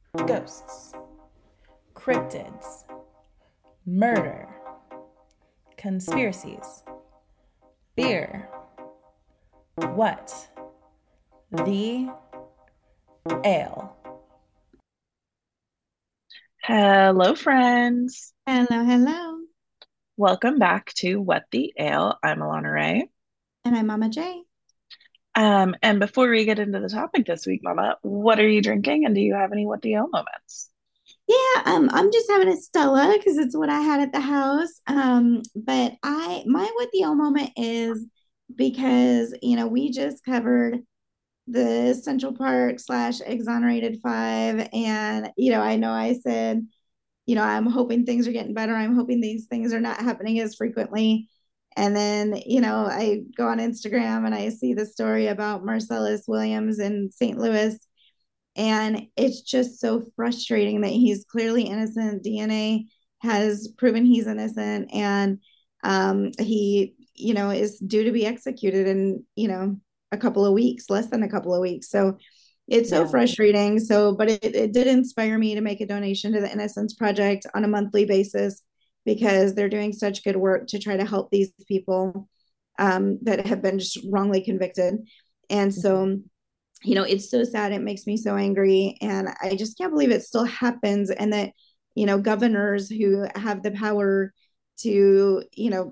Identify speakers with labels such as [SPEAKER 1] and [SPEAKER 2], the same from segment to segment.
[SPEAKER 1] Ghosts, cryptids, murder, conspiracies, beer. What the ale?
[SPEAKER 2] Hello, friends.
[SPEAKER 3] Hello, hello.
[SPEAKER 2] Welcome back to What the Ale. I'm Alana Ray.
[SPEAKER 3] And I'm Mama J.
[SPEAKER 2] And before we get into the topic this week, Mama, what are you drinking? And do you have any What the Ale moments?
[SPEAKER 3] Yeah, I'm just having a Stella because it's what I had at the house. But my what the L moment is because we just covered the Central Park slash exonerated five, and I know I said, I'm hoping things are getting better. I'm hoping these things are not happening as frequently. And then, I go on Instagram and I see the story about Marcellus Williams in St. Louis. And it's just so frustrating that he's clearly innocent. DNA has proven he's innocent. And he, is due to be executed in, a couple of weeks, less than a couple of weeks. So it's so
[SPEAKER 2] Yeah.
[SPEAKER 3] frustrating. So, but it did inspire me to make a donation to the Innocence Project on a monthly basis because they're doing such good work to try to help these people that have been just wrongly convicted. And
[SPEAKER 2] Mhm.
[SPEAKER 3] so, it's so sad. It makes me so angry. And I just can't believe it still happens. And that, governors who have the power to,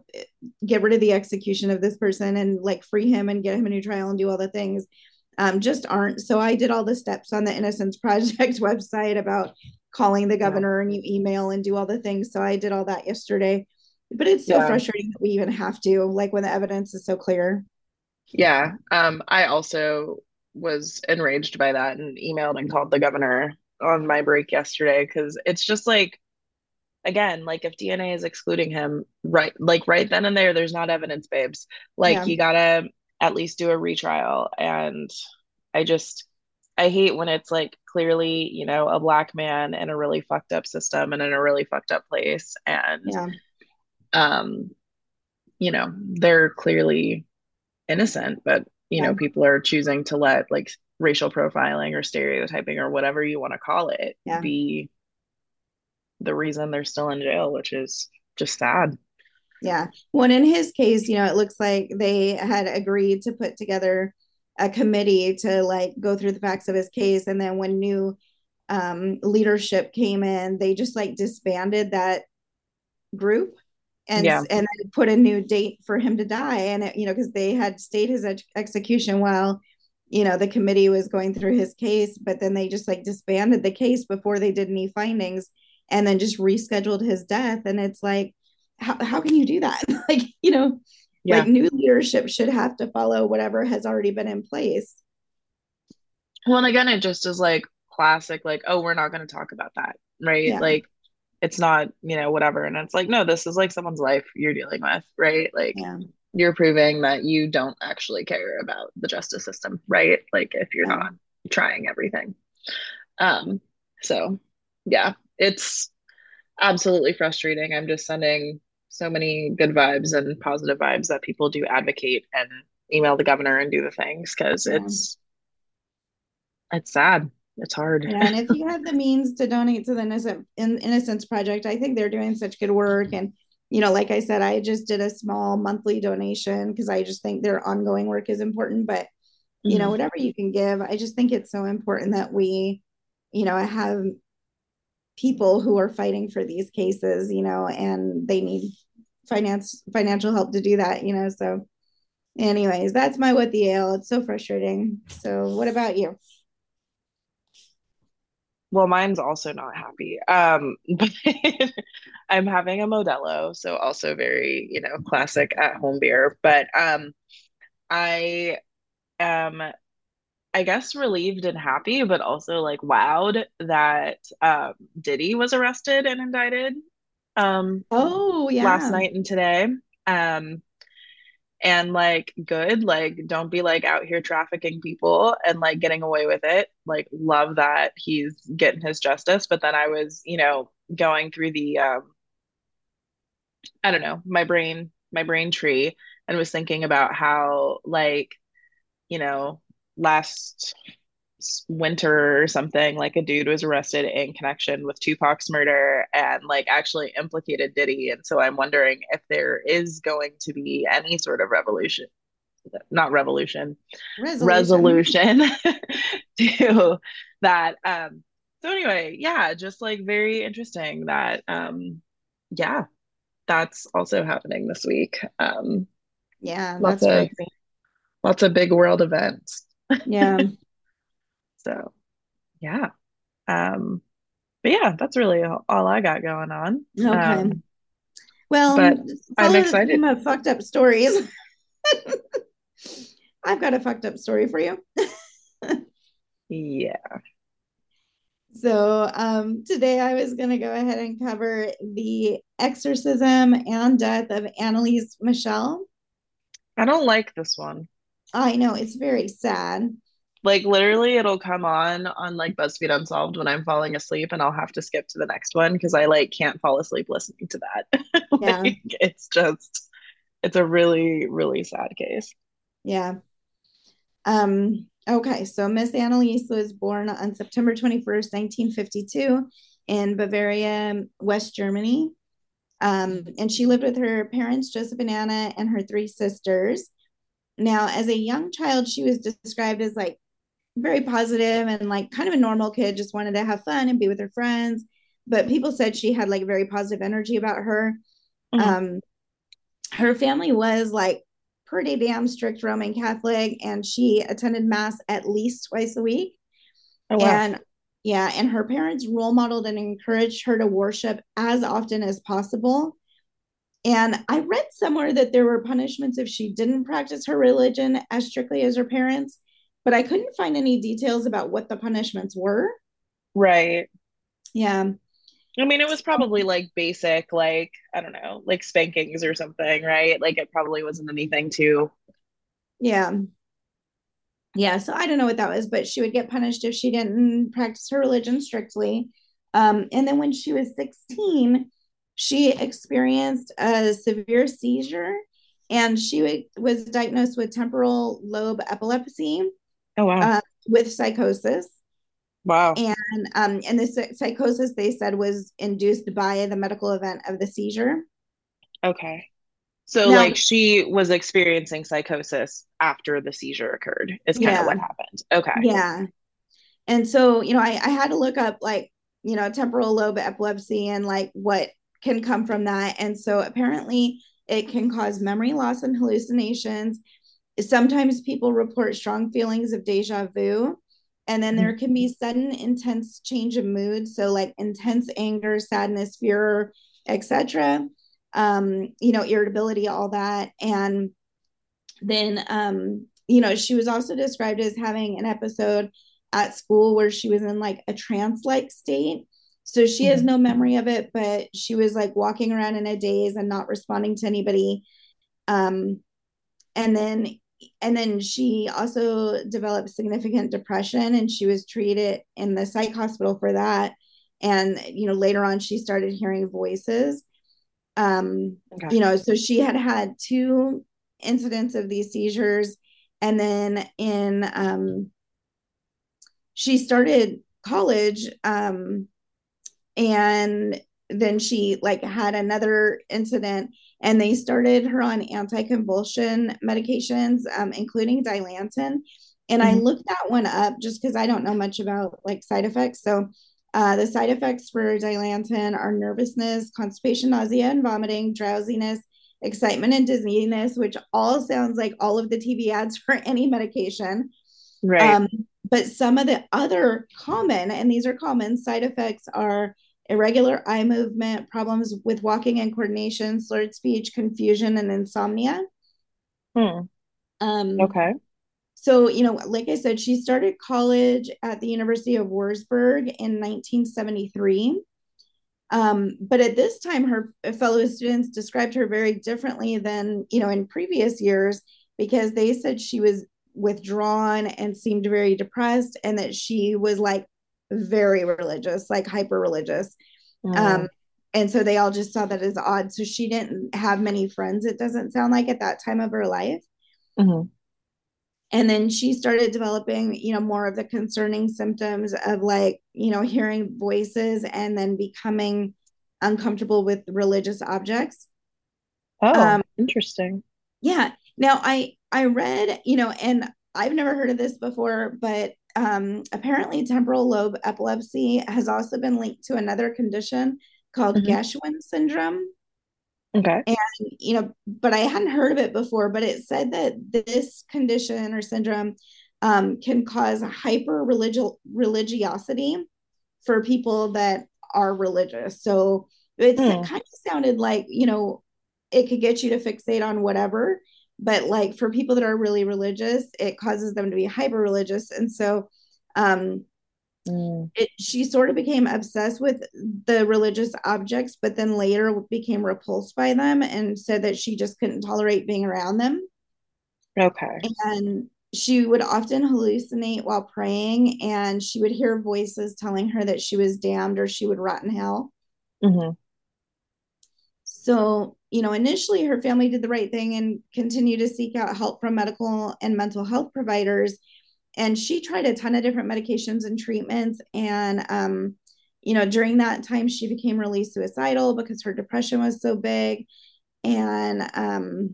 [SPEAKER 3] get rid of the execution of this person and like free him and get him a new trial and do all the things just aren't. So I did all the steps on the Innocence Project website about calling the
[SPEAKER 2] Yeah.
[SPEAKER 3] governor and you email and do all the things. So I did all that yesterday. But it's so
[SPEAKER 2] Yeah.
[SPEAKER 3] frustrating that we even have to, like when the evidence is so clear.
[SPEAKER 2] Yeah. I also was enraged by that and emailed and called the governor on my break yesterday because it's just like, again, like if DNA is excluding him, right, like right then and there's not evidence, babes. Like
[SPEAKER 3] Yeah.
[SPEAKER 2] you gotta at least do a retrial. And I just, I hate when it's like clearly, a black man in a really fucked up system and in a really fucked up place. And,
[SPEAKER 3] Yeah.
[SPEAKER 2] um, they're clearly innocent, but,
[SPEAKER 3] Yeah.
[SPEAKER 2] people are choosing to let like racial profiling or stereotyping or whatever you want to call it
[SPEAKER 3] Yeah.
[SPEAKER 2] be the reason they're still in jail, which is just sad.
[SPEAKER 3] Yeah. Well, in his case, it looks like they had agreed to put together a committee to like go through the facts of his case. And then when new leadership came in, they just like disbanded that group and
[SPEAKER 2] Yeah.
[SPEAKER 3] and then put a new date for him to die. And because they had stayed his execution while the committee was going through his case, but then they just like disbanded the case before they did any findings, and then just rescheduled his death. And it's like, how can you do that? Like, like
[SPEAKER 2] Yeah.
[SPEAKER 3] new leadership should have to follow whatever has already been in place.
[SPEAKER 2] Well, and again, it just is like classic, like, oh, we're not going to talk about that, right?
[SPEAKER 3] Yeah.
[SPEAKER 2] Like, it's not, whatever. And it's like, no, this is like someone's life you're dealing with, right? Like,
[SPEAKER 3] Yeah.
[SPEAKER 2] you're proving that you don't actually care about the justice system, right? Like, if you're
[SPEAKER 3] Yeah.
[SPEAKER 2] not trying everything. Um, so yeah, it's absolutely frustrating. I'm just sending so many good vibes and positive vibes that people do advocate and email the governor and do the things because
[SPEAKER 3] Yeah.
[SPEAKER 2] it's sad. It's hard.
[SPEAKER 3] Yeah, and if you have the means to donate to the Innocence Project, I think they're doing such good work. And like I said, I just did a small monthly donation because I just think their ongoing work is important. But
[SPEAKER 2] Mhm.
[SPEAKER 3] whatever you can give, I just think it's so important that we, have people who are fighting for these cases, and they need financial help to do that. So, anyways, that's my what the ale. It's so frustrating. So, what about you?
[SPEAKER 2] Well, mine's also not happy. But I'm having a Modelo, so also very, classic at home beer. But I am, I guess, relieved and happy, but also like wowed that Diddy was arrested and indicted
[SPEAKER 3] Oh
[SPEAKER 2] last
[SPEAKER 3] yeah.
[SPEAKER 2] night and today. Um, and like good, like don't be like out here trafficking people and like getting away with it. Like love that he's getting his justice. But then I was, going through the I don't know, my brain tree and was thinking about how like, you know, last winter or something, like a dude was arrested in connection with Tupac's murder and like actually implicated Diddy. And so I'm wondering if there is going to be any sort of revolution, not revolution,
[SPEAKER 3] Resolution.
[SPEAKER 2] resolution to that. So anyway, yeah, just like very interesting that yeah, that's also happening this week.
[SPEAKER 3] Yeah,
[SPEAKER 2] Lots
[SPEAKER 3] that's
[SPEAKER 2] of
[SPEAKER 3] crazy.
[SPEAKER 2] lots of big world events.
[SPEAKER 3] Yeah.
[SPEAKER 2] So yeah. Um, but yeah, that's really all I got going on.
[SPEAKER 3] Okay.
[SPEAKER 2] Um,
[SPEAKER 3] Well,
[SPEAKER 2] but I'm
[SPEAKER 3] follow the
[SPEAKER 2] excited.
[SPEAKER 3] theme of fucked up stories. I've got a fucked up story for you.
[SPEAKER 2] Yeah.
[SPEAKER 3] So, today I was going to go ahead and cover the exorcism and death of Annalise Michelle.
[SPEAKER 2] I don't like this one.
[SPEAKER 3] I know it's very sad.
[SPEAKER 2] Like literally it'll come on like BuzzFeed Unsolved when I'm falling asleep and I'll have to skip to the next one because I like can't fall asleep listening to that.
[SPEAKER 3] Yeah.
[SPEAKER 2] Like it's a really, really sad case.
[SPEAKER 3] Yeah. Okay, so Miss Annalise was born on September 21st, 1952, in Bavaria, West Germany. And she lived with her parents, Joseph and Anna, and her three sisters. Now, as a young child, she was described as like very positive and like kind of a normal kid, just wanted to have fun and be with her friends. But people said she had like very positive energy about her.
[SPEAKER 2] Mhm.
[SPEAKER 3] Um, her family was like pretty damn strict Roman Catholic, and she attended mass at least twice a week.
[SPEAKER 2] Oh wow.
[SPEAKER 3] And yeah, and her parents role modeled and encouraged her to worship as often as possible. And I read somewhere that there were punishments if she didn't practice her religion as strictly as her parents, but I couldn't find any details about what the punishments were.
[SPEAKER 2] Right.
[SPEAKER 3] Yeah.
[SPEAKER 2] I mean, it was probably like basic, like, I don't know, like spankings or something, right? Like it probably wasn't anything too.
[SPEAKER 3] Yeah. Yeah, so I don't know what that was, but she would get punished if she didn't practice her religion strictly. And then when she was 16, she experienced a severe seizure, and she was diagnosed with temporal lobe epilepsy,
[SPEAKER 2] Oh wow.
[SPEAKER 3] with psychosis.
[SPEAKER 2] Wow.
[SPEAKER 3] And this psychosis, they said, was induced by the medical event of the seizure.
[SPEAKER 2] Okay. So
[SPEAKER 3] Now,
[SPEAKER 2] like she was experiencing psychosis after the seizure occurred, is kind of
[SPEAKER 3] yeah,
[SPEAKER 2] what happened. Okay.
[SPEAKER 3] yeah. And so, I had to look up like, temporal lobe epilepsy and like what can come from that. And so apparently it can cause memory loss and hallucinations. Sometimes people report strong feelings of deja vu. And then there can be sudden, intense change of mood. So like intense anger, sadness, fear, etc. Irritability, all that. And then she was also described as having an episode at school where she was in like a trance like state. So she has
[SPEAKER 2] Mhm.
[SPEAKER 3] no memory of it, but she was like walking around in a daze and not responding to anybody. um and then she also developed significant depression, and she was treated in the psych hospital for that. And later on she started hearing voices. um
[SPEAKER 2] Okay.
[SPEAKER 3] so she had had two incidents of these seizures. And then she started college, and then she like had another incident, and they started her on anticonvulsion medications, including Dilantin. And I
[SPEAKER 2] Mhm.
[SPEAKER 3] looked that one up just because I don't know much about like side effects. So the side effects for Dilantin are nervousness, constipation, nausea and vomiting, drowsiness, excitement and dizziness, which all sounds like all of the TV ads for any medication.
[SPEAKER 2] Right.
[SPEAKER 3] um, but some of the other common, and these are common side effects, are irregular eye movement, problems with walking and coordination, slurred speech, confusion, and insomnia.
[SPEAKER 2] Hmm.
[SPEAKER 3] Um,
[SPEAKER 2] Okay.
[SPEAKER 3] so, like I said, she started college at the University of Wurzburg in 1973. But at this time, her fellow students described her very differently than, in previous years, because they said she was withdrawn and seemed very depressed, and that she was like very religious, like hyper religious.
[SPEAKER 2] Mm.
[SPEAKER 3] Um, and so they all just saw that as odd. So she didn't have many friends, it doesn't sound like, at that time of her life.
[SPEAKER 2] Mhm.
[SPEAKER 3] And then she started developing, more of the concerning symptoms of like, hearing voices and then becoming uncomfortable with religious objects.
[SPEAKER 2] Oh,
[SPEAKER 3] Um,
[SPEAKER 2] interesting.
[SPEAKER 3] yeah. Now I read, and I've never heard of this before, but apparently temporal lobe epilepsy has also been linked to another condition called
[SPEAKER 2] Hmm.
[SPEAKER 3] Geschwin syndrome.
[SPEAKER 2] Okay.
[SPEAKER 3] And, but I hadn't heard of it before, but it said that this condition or syndrome can cause hyper religiosity for people that are religious. So it
[SPEAKER 2] Hmm.
[SPEAKER 3] kind of sounded like, it could get you to fixate on whatever, but like for people that are really religious, it causes them to be hyper religious. And so um,
[SPEAKER 2] Mm.
[SPEAKER 3] she sort of became obsessed with the religious objects, but then later became repulsed by them and said that she just couldn't tolerate being around them.
[SPEAKER 2] Okay.
[SPEAKER 3] And she would often hallucinate while praying, and she would hear voices telling her that she was damned or she would rot in hell.
[SPEAKER 2] Hmm.
[SPEAKER 3] So, initially her family did the right thing and continued to seek out help from medical and mental health providers. And she tried a ton of different medications and treatments. And, during that time, she became really suicidal because her depression was so big. And,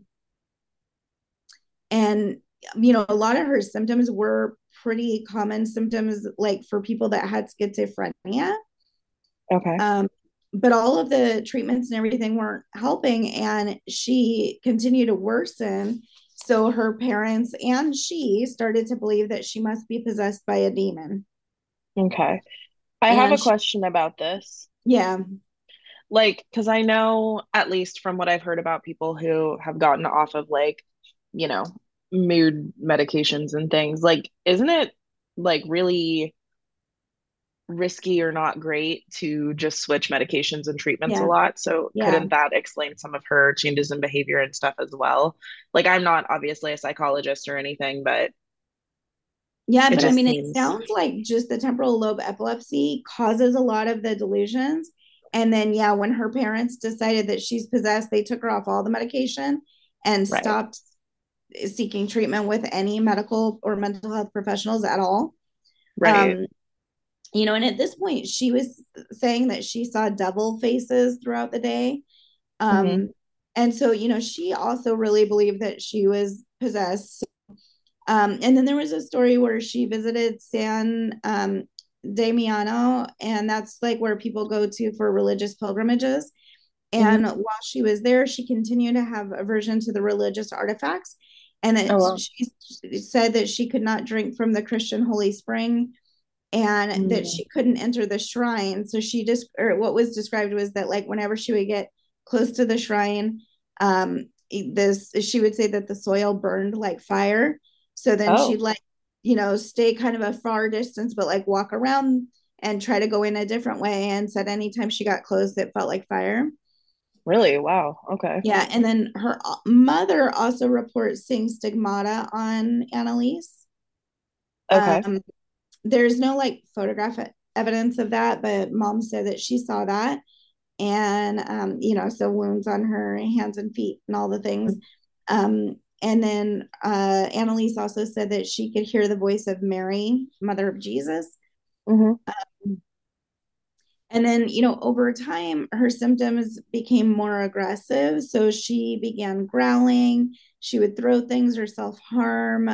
[SPEAKER 3] and, a lot of her symptoms were pretty common symptoms, like for people that had schizophrenia.
[SPEAKER 2] Okay.
[SPEAKER 3] Um, but all of the treatments and everything weren't helping, and she continued to worsen. So her parents and she started to believe that she must be possessed by a demon.
[SPEAKER 2] Okay. I have a
[SPEAKER 3] And she,
[SPEAKER 2] question about this.
[SPEAKER 3] yeah,
[SPEAKER 2] Like, because I know, at least from what I've heard about people who have gotten off of like, you know, mood medications and things, like, isn't it like really risky or not great to just switch medications and treatments a
[SPEAKER 3] yeah,
[SPEAKER 2] lot? So
[SPEAKER 3] yeah,
[SPEAKER 2] couldn't that explain some of her changes in behavior and stuff as well? Like, I'm not obviously a psychologist or anything, but
[SPEAKER 3] yeah.
[SPEAKER 2] it
[SPEAKER 3] But I
[SPEAKER 2] just
[SPEAKER 3] mean, it
[SPEAKER 2] seems
[SPEAKER 3] sounds like just the temporal lobe epilepsy causes a lot of the delusions. And then, yeah, when her parents decided that she's possessed, they took her off all the medication and
[SPEAKER 2] right.
[SPEAKER 3] stopped seeking treatment with any medical or mental health professionals at all.
[SPEAKER 2] Right.
[SPEAKER 3] Um, and at this point, she was saying that she saw devil faces throughout the day.
[SPEAKER 2] Hmm.
[SPEAKER 3] Um, and so, she also really believed that she was possessed. And then there was a story where she visited San Damiano, and that's like where people go to for religious pilgrimages.
[SPEAKER 2] Hmm.
[SPEAKER 3] And while she was there, she continued to have aversion to the religious artifacts. And
[SPEAKER 2] Oh
[SPEAKER 3] that
[SPEAKER 2] well.
[SPEAKER 3] she said that she could not drink from the Christian holy spring and that
[SPEAKER 2] Mm.
[SPEAKER 3] she couldn't enter the shrine. So she just, or what was described was that like whenever she would get close to the shrine, she would say that the soil burned like fire. So then she'd
[SPEAKER 2] Oh,
[SPEAKER 3] like, stay kind of a far distance, but like walk around and try to go in a different way. And said anytime she got close, it felt like fire.
[SPEAKER 2] really? Wow. Okay.
[SPEAKER 3] Yeah. And then her mother also reports seeing stigmata on Annalise.
[SPEAKER 2] Okay.
[SPEAKER 3] Um, there's no like photographic evidence of that, but mom said that she saw that. And, so wounds on her hands and feet and all the things. And then Annalise also said that she could hear the voice of Mary, mother of Jesus.
[SPEAKER 2] Mm-hmm.
[SPEAKER 3] And then, over time, her symptoms became more aggressive. So she began growling. She would throw things or self harm.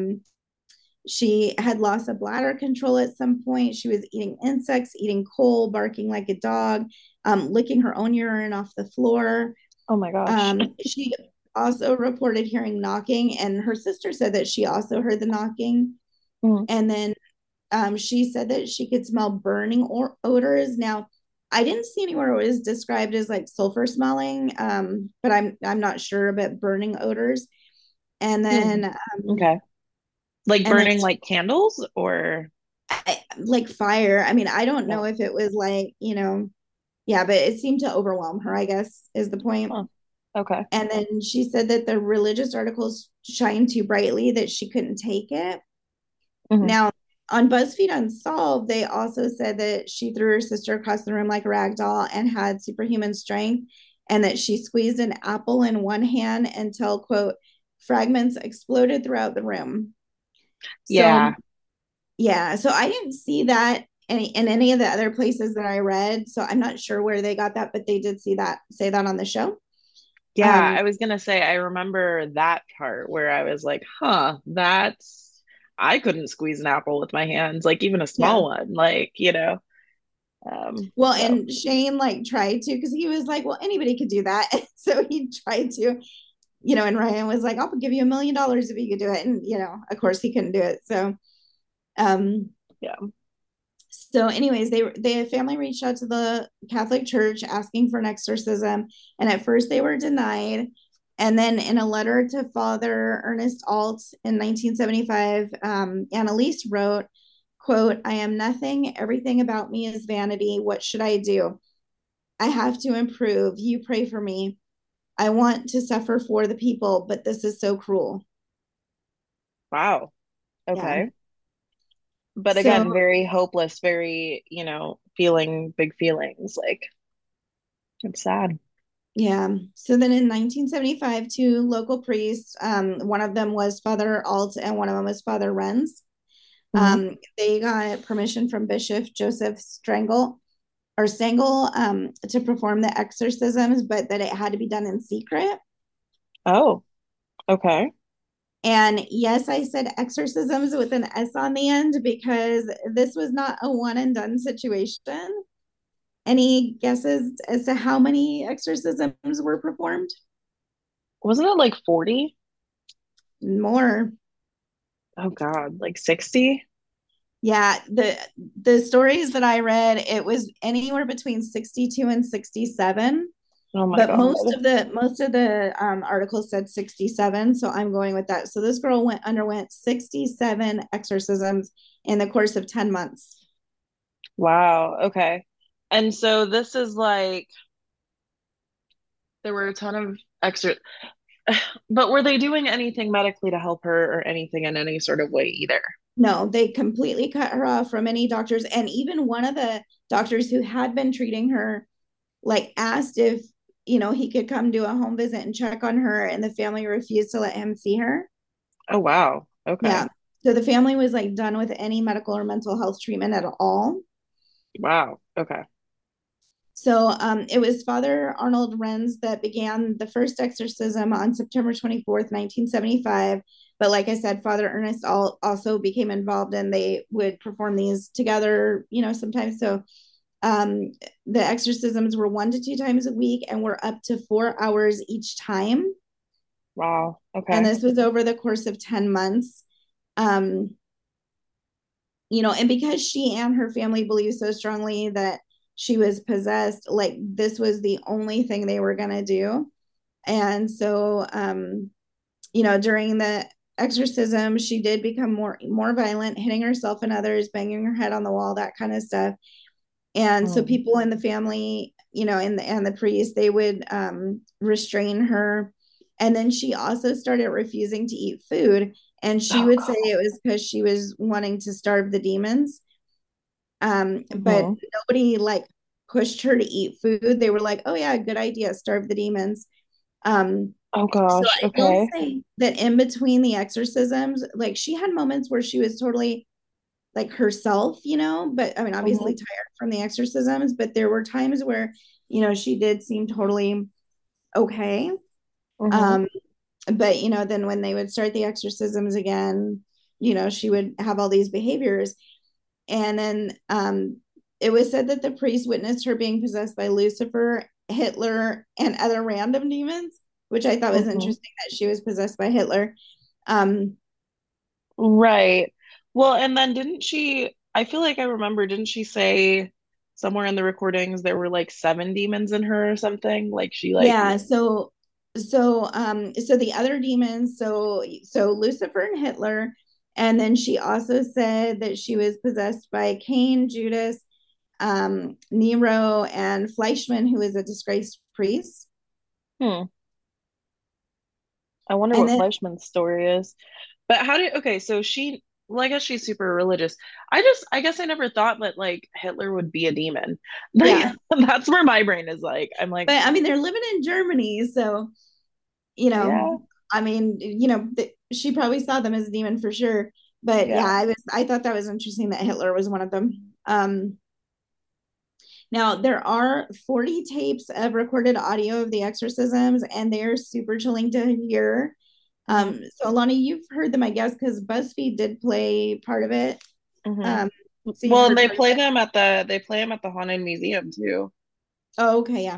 [SPEAKER 3] She had loss of bladder control at some point. She was eating insects, eating coal, barking like a dog, licking her own urine off the floor.
[SPEAKER 2] Oh my gosh.
[SPEAKER 3] She also reported hearing knocking, and her sister said that she also heard the knocking.
[SPEAKER 2] Mm.
[SPEAKER 3] And then she said that she could smell burning odors. Now, I didn't see anywhere it was described as like sulfur smelling, but I'm not sure about burning odors. And
[SPEAKER 2] Hmm.
[SPEAKER 3] then
[SPEAKER 2] Okay. Like
[SPEAKER 3] and then
[SPEAKER 2] burning like candles or
[SPEAKER 3] like fire. I mean, I don't know
[SPEAKER 2] oh,
[SPEAKER 3] if it was like, yeah, but it seemed to overwhelm her, I guess, is the point.
[SPEAKER 2] huh. Okay.
[SPEAKER 3] And then she said that the religious articles shined too brightly that she couldn't take it.
[SPEAKER 2] Hmm.
[SPEAKER 3] Now, on BuzzFeed Unsolved, they also said that she threw her sister across the room like a rag doll and had superhuman strength, and that she squeezed an apple in one hand until, quote, fragments exploded throughout the room. So
[SPEAKER 2] Yeah.
[SPEAKER 3] yeah, so I didn't see that in any of the other places that I read. So I'm not sure where they got that, but they did see that say that on the show.
[SPEAKER 2] Yeah,
[SPEAKER 3] Um,
[SPEAKER 2] I was gonna say I remember that part where I was like, huh, that's I couldn't squeeze an apple with my hands, like even a
[SPEAKER 3] yeah.
[SPEAKER 2] small one, like,
[SPEAKER 3] Well,
[SPEAKER 2] so
[SPEAKER 3] and Shane like tried to because he was like, well, anybody could do that. So he tried to, and Ryan was like, I'll give you $1 million if you could do it. And, of course he couldn't do it. Um,
[SPEAKER 2] yeah.
[SPEAKER 3] so anyways, the family reached out to the Catholic Church asking for an exorcism. And at first they were denied. And then in a letter to Father Ernest Alt in 1975, Annalise wrote, quote, I am nothing. Everything about me is vanity. What should I do? I have to improve. You pray for me. I want to suffer for the people, but this is so cruel.
[SPEAKER 2] Wow.
[SPEAKER 3] Yeah.
[SPEAKER 2] Okay. But
[SPEAKER 3] So,
[SPEAKER 2] again, very hopeless, very, feeling big feelings. Like it's sad.
[SPEAKER 3] yeah. So then in 1975, two local priests, one of them was Father Alt and one of them was Father Renz.
[SPEAKER 2] Mhm.
[SPEAKER 3] They got permission from Bishop Joseph Stengel to perform the exorcisms, but that it had to be done in secret.
[SPEAKER 2] Oh, okay.
[SPEAKER 3] And yes, I said exorcisms with an S on the end because this was not a one and done situation. Any guesses as to how many exorcisms were performed?
[SPEAKER 2] Wasn't it like 40?
[SPEAKER 3] More.
[SPEAKER 2] Oh God, like 60?
[SPEAKER 3] Yeah, the stories that I read, it was anywhere between 62 and 67.
[SPEAKER 2] Oh my
[SPEAKER 3] But
[SPEAKER 2] God.
[SPEAKER 3] most of the articles said 67, so I'm going with that. So this girl underwent 67 exorcisms in the course of 10 months.
[SPEAKER 2] Wow. Okay. And so this is like there were a ton of extra, but were they doing anything medically to help her or anything in any sort of way either?
[SPEAKER 3] No, they completely cut her off from any doctors. And even one of the doctors who had been treating her, like, asked if, he could come do a home visit and check on her, and the family refused to let him see her.
[SPEAKER 2] Oh wow. Okay.
[SPEAKER 3] Yeah. So the family was like done with any medical or mental health treatment at all.
[SPEAKER 2] Wow. Okay.
[SPEAKER 3] So it was Father Arnold Renz that began the first exorcism on September 24th, 1975. But like I said, Father Ernest also became involved and they would perform these together, sometimes. So um, the exorcisms were 1 to 2 times a week and were up to 4 hours each time.
[SPEAKER 2] Wow.
[SPEAKER 3] And
[SPEAKER 2] Okay.
[SPEAKER 3] this was over the course of 10 months. Um, and because she and her family believed so strongly that she was possessed, like this was the only thing they were going to do. And so, during the exorcism, she did become more violent, hitting herself and others, banging her head on the wall, that kind of stuff. And so
[SPEAKER 2] Mm.
[SPEAKER 3] people in the family, and the priest, they would restrain her. And then she also started refusing to eat food. And she
[SPEAKER 2] Oh
[SPEAKER 3] would say
[SPEAKER 2] God.
[SPEAKER 3] it was because she was wanting to starve the demons. But
[SPEAKER 2] Hmm.
[SPEAKER 3] nobody like pushed her to eat food. They were like, oh yeah, good idea, starve the demons. Um,
[SPEAKER 2] Oh
[SPEAKER 3] so
[SPEAKER 2] gosh.
[SPEAKER 3] I will
[SPEAKER 2] Okay.
[SPEAKER 3] say that in between the exorcisms, like she had moments where she was totally like herself, but I mean, obviously
[SPEAKER 2] Hmm.
[SPEAKER 3] tired from the exorcisms, but there were times where, she did seem totally okay.
[SPEAKER 2] Hmm.
[SPEAKER 3] Um, but, then when they would start the exorcisms again, she would have all these behaviors. And then it was said that the priest witnessed her being possessed by Lucifer, Hitler, and other random demons, which I thought was
[SPEAKER 2] Hmm.
[SPEAKER 3] interesting that she was possessed by Hitler. Um,
[SPEAKER 2] Right. Well, and then didn't she, I feel like I remember, didn't she say somewhere in the recordings there were like seven demons in her or something? Like she like,
[SPEAKER 3] yeah, so the other demons, so Lucifer and Hitler, and then she also said that she was possessed by Cain, Judas, Nero, and Fleischmann, who is a disgraced priest.
[SPEAKER 2] hmm, I wonder
[SPEAKER 3] And
[SPEAKER 2] what
[SPEAKER 3] then
[SPEAKER 2] Fleischman's story is. But how did, okay, so she, well, I guess she's super religious. I guess I never thought that like Hitler would be a demon. Like
[SPEAKER 3] yeah,
[SPEAKER 2] that's where my brain is like, I'm like,
[SPEAKER 3] but I mean they're living in Germany, so you know,
[SPEAKER 2] yeah.
[SPEAKER 3] I mean, she probably saw them as a demon for sure. But yeah,
[SPEAKER 2] Yeah.
[SPEAKER 3] I thought that was interesting that Hitler was one of them. Now there are 40 tapes of recorded audio of the exorcisms, and they're super chilling to hear.
[SPEAKER 2] Hmm.
[SPEAKER 3] So Alana, you've heard them, I guess, because BuzzFeed did play part of it.
[SPEAKER 2] Hmm.
[SPEAKER 3] Um, so you've
[SPEAKER 2] Well, and
[SPEAKER 3] heard part of it.
[SPEAKER 2] they play them at the Haunted Museum too.
[SPEAKER 3] Oh, okay, yeah.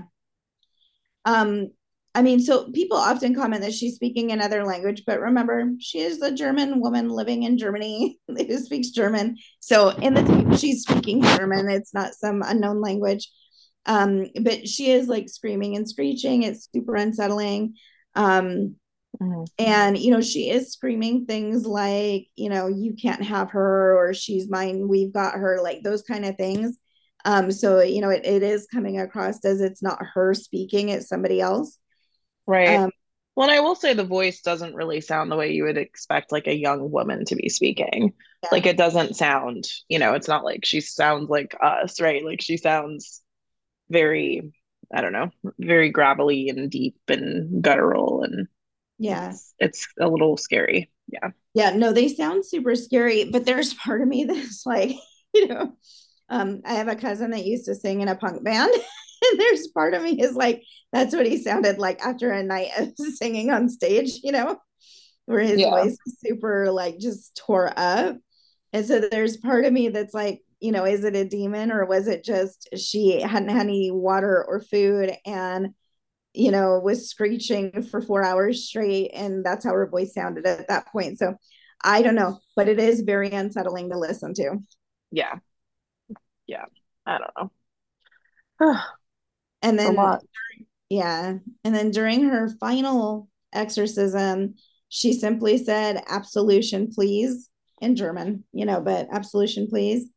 [SPEAKER 3] Um, I mean, so people often comment that she's speaking another language, but remember, she is a German woman living in Germany who speaks German. So in the tape, she's speaking German. It's not some unknown language. But she is like screaming and screeching. It's super unsettling. Um,
[SPEAKER 2] Hmm.
[SPEAKER 3] and she is screaming things like, you can't have her, or she's mine, we've got her, like those kind of things. So it is coming across as it's not her speaking, it's somebody else.
[SPEAKER 2] Right.
[SPEAKER 3] um
[SPEAKER 2] Well, and I will say the voice doesn't really sound the way you would expect like a young woman to be speaking.
[SPEAKER 3] yeah,
[SPEAKER 2] Like it doesn't sound, it's not like she sounds like us, right? Like she sounds very, I don't know, very gravelly and deep and guttural, and
[SPEAKER 3] yeah,
[SPEAKER 2] it's a little scary. Yeah.
[SPEAKER 3] yeah, no, they sound super scary, but there's part of me that's like, you know I have a cousin that used to sing in a punk band. And there's part of me is like, that's what he sounded like after a night of singing on stage, where his
[SPEAKER 2] Yeah.
[SPEAKER 3] voice is super like just tore up. And so there's part of me that's like, is it a demon, or was it just she hadn't had any water or food and, was screeching for 4 hours straight. And that's how her voice sounded at that point. So I don't know, but it is very unsettling to listen to.
[SPEAKER 2] Yeah. Yeah. I don't know.
[SPEAKER 3] And
[SPEAKER 2] It's a
[SPEAKER 3] then,
[SPEAKER 2] lot.
[SPEAKER 3] yeah. And then during her final exorcism, she simply said, "Absolution, please," in German, but absolution, please.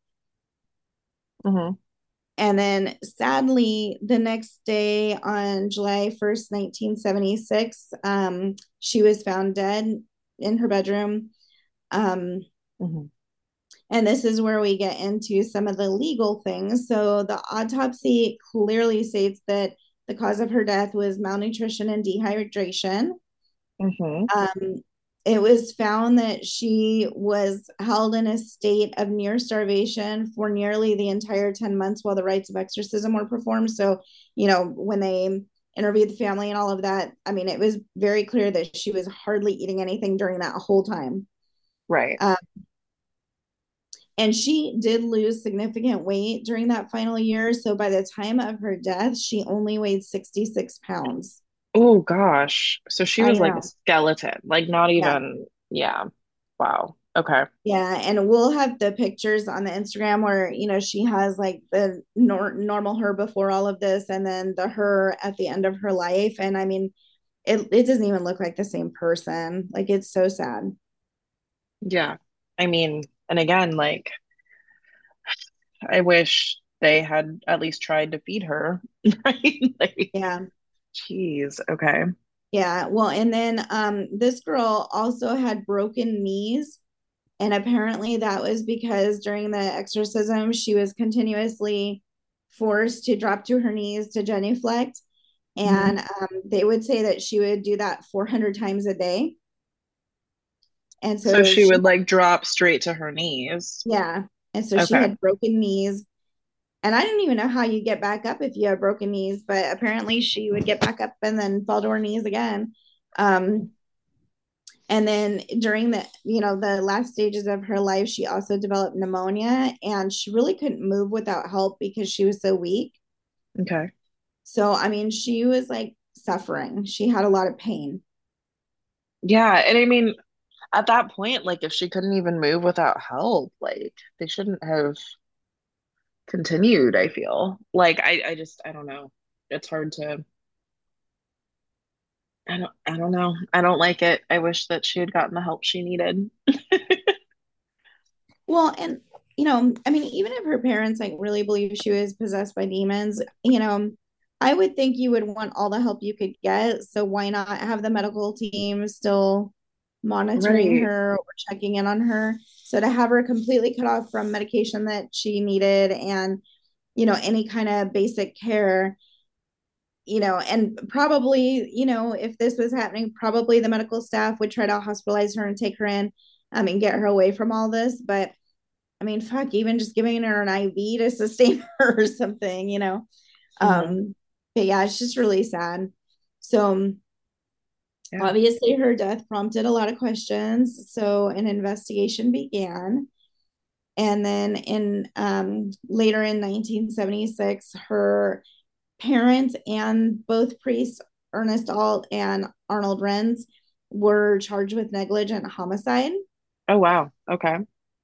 [SPEAKER 2] Hmm.
[SPEAKER 3] And then sadly, the next day on July 1st, 1976, she was found dead in her bedroom. Um,
[SPEAKER 2] Hmm.
[SPEAKER 3] and this is where we get into some of the legal things. So the autopsy clearly states that the cause of her death was malnutrition and dehydration.
[SPEAKER 2] Hmm.
[SPEAKER 3] Um, it was found that she was held in a state of near starvation for nearly the entire 10 months while the rites of exorcism were performed. So, when they interviewed the family and all of that, I mean, it was very clear that she was hardly eating anything during that whole time.
[SPEAKER 2] Right.
[SPEAKER 3] Um, and she did lose significant weight during that final year. So by the time of her death, she only weighed 66 pounds.
[SPEAKER 2] Oh gosh. So she
[SPEAKER 3] I
[SPEAKER 2] was like a
[SPEAKER 3] know.
[SPEAKER 2] skeleton, like not
[SPEAKER 3] Yeah.
[SPEAKER 2] even, yeah. Wow. Okay.
[SPEAKER 3] Yeah, and we'll have the pictures on the Instagram where, she has like the normal her before all of this, and then the her at the end of her life. And I mean, it doesn't even look like the same person. Like, it's so sad.
[SPEAKER 2] Yeah. I mean, and again, like I wish they had at least tried to feed her, right? Like,
[SPEAKER 3] Yeah.
[SPEAKER 2] geez. Okay.
[SPEAKER 3] Yeah. Well, and then this girl also had broken knees. And apparently that was because during the exorcism, she was continuously forced to drop to her knees to genuflect.
[SPEAKER 2] Hmm.
[SPEAKER 3] And they would say that she would do that 400 times a day. And
[SPEAKER 2] So
[SPEAKER 3] so
[SPEAKER 2] she
[SPEAKER 3] she,
[SPEAKER 2] would like drop straight to her knees.
[SPEAKER 3] yeah. And so she
[SPEAKER 2] Okay.
[SPEAKER 3] had broken knees. And I don't even know how you get back up if you have broken knees, but apparently she would get back up and then fall to her knees again. Um, and then during the last stages of her life, she also developed pneumonia, and she really couldn't move without help because she was so weak.
[SPEAKER 2] Okay.
[SPEAKER 3] So, I mean, she was like suffering. She had a lot of pain.
[SPEAKER 2] Yeah. And I mean, at that point, like if she couldn't even move without help, like they shouldn't have continued, I feel. Like I don't know. It's hard to I don't know. I don't like it. I wish that she had gotten the help she needed.
[SPEAKER 3] Well, and I mean, even if her parents like really believe she was possessed by demons, I would think you would want all the help you could get. So why not have the medical team still monitoring
[SPEAKER 2] Right.
[SPEAKER 3] her or checking in on her? So to have her completely cut off from medication that she needed and, any kind of basic care, and probably, if this was happening, probably the medical staff would try to hospitalize her and take her in. and get her away from all this. But I mean, fuck, even just giving her an IV to sustain her or something,
[SPEAKER 2] Hmm.
[SPEAKER 3] But yeah, it's just really sad. So
[SPEAKER 2] Yeah.
[SPEAKER 3] obviously her death prompted a lot of questions. So an investigation began. And then in later in 1976, her parents and both priests, Ernest Alt and Arnold Renz, were charged with negligent homicide.
[SPEAKER 2] Oh, wow. Okay.